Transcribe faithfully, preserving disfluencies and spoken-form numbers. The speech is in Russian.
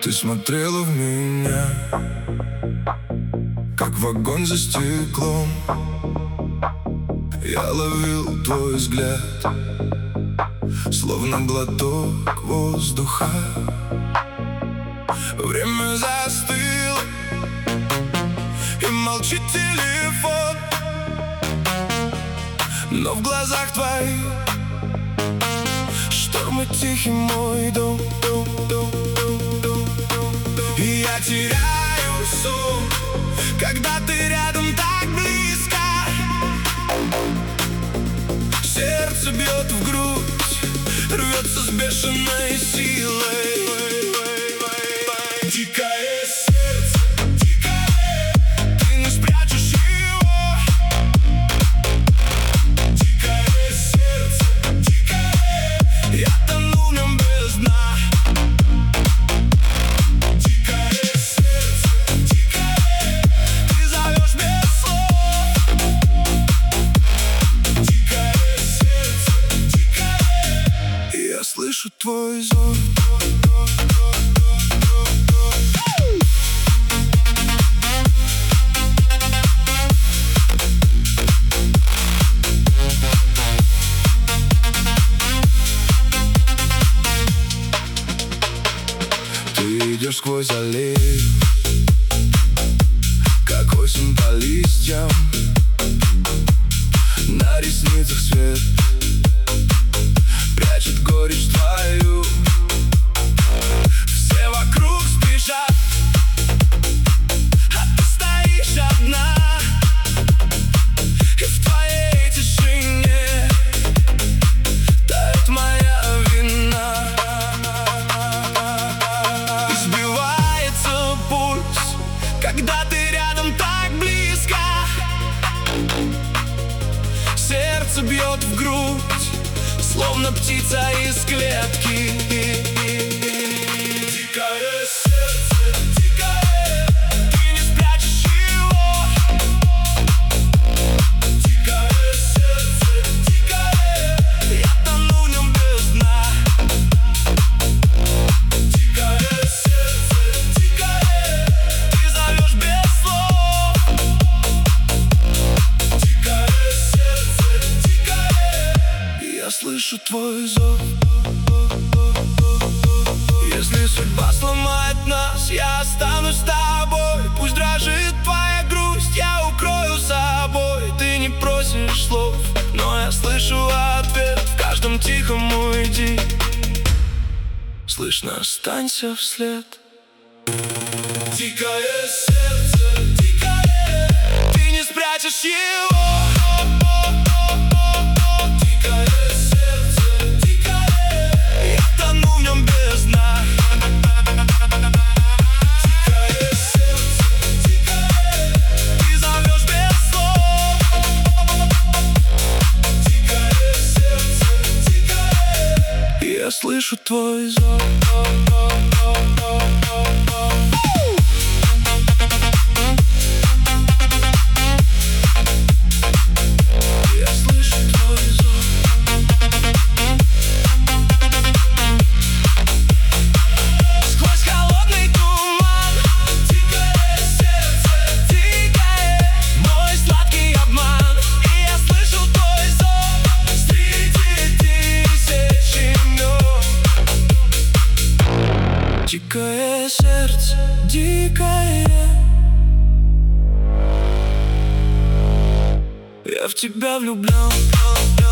Ты смотрела в меня, как в огонь за стеклом. Я ловил твой взгляд, словно глоток воздуха. Время застыло, и молчит телефон, но в глазах твоих шторм и тихий мой дом, дом, дом, дом, дом, дом. И я теряю сон, когда ты рядом так близко. Сердце бьет в грудь, рвется с бешеной силой. Дикое сердце, дикое, ты не спрячешь его. Дикое сердце, дикое, я тону в нем без дна. Дикое сердце, дикое, ты зовешь без слов. Дикое сердце, дикое, и я слышу твой зов. Ты идешь сквозь аллею, как осень по листьям. На ресницах свет прячет горечь твою. Все вокруг спешат, а ты стоишь одна. И в твоей тишине тает моя вина. Избивается пульс, когда ты рядом так близко. Сердце бьет в грудь, словно птица из клетки. Дикое сердце, дикое, ты не спрячешь его. Дикое сердце, дикое, я тону в нем без дна. Дикое сердце, дикое, ты зовешь без слов. Дикое сердце, дикое, я слышу твой зов. Если судьба сломает нас, я останусь с тобой. Пусть дрожит твоя грусть, я укрою собой. Ты не просишь слов, но я слышу ответ в каждом тихом уйди. Слышно, останься вслед. Дикое сердце, дикое, ты не спрячешь его. Дикое сердце, дикое, я тону в нем без дна. Дикое сердце, дикое, ты зовешь без слов. Дикое сердце, дикое, я слышу твой зов. Дикое сердце, дикое, я в тебя влюблен.